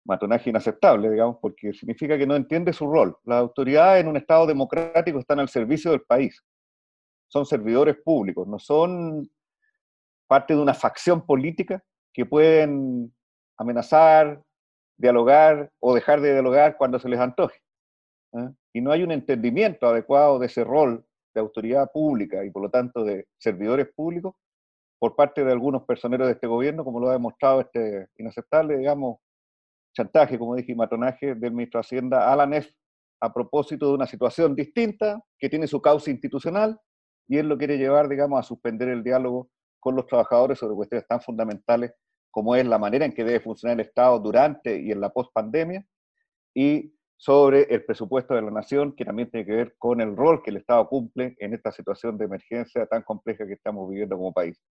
matonaje inaceptable, digamos, porque significa que no entiende su rol. Las autoridades en un Estado democrático están al servicio del país, son servidores públicos, no son parte de una facción política que pueden amenazar, dialogar o dejar de dialogar cuando se les antoje. ¿Eh? Y no hay un entendimiento adecuado de ese rol de autoridad pública y por lo tanto de servidores públicos por parte de algunos personeros de este gobierno, como lo ha demostrado este inaceptable, digamos, chantaje, como dije, y matonaje del ministro de Hacienda a la NEF a propósito de una situación distinta que tiene su causa institucional y él lo quiere llevar, digamos, a suspender el diálogo con los trabajadores sobre cuestiones tan fundamentales como es la manera en que debe funcionar el Estado durante y en la post-pandemia y sobre el presupuesto de la nación, que también tiene que ver con el rol que el Estado cumple en esta situación de emergencia tan compleja que estamos viviendo como país.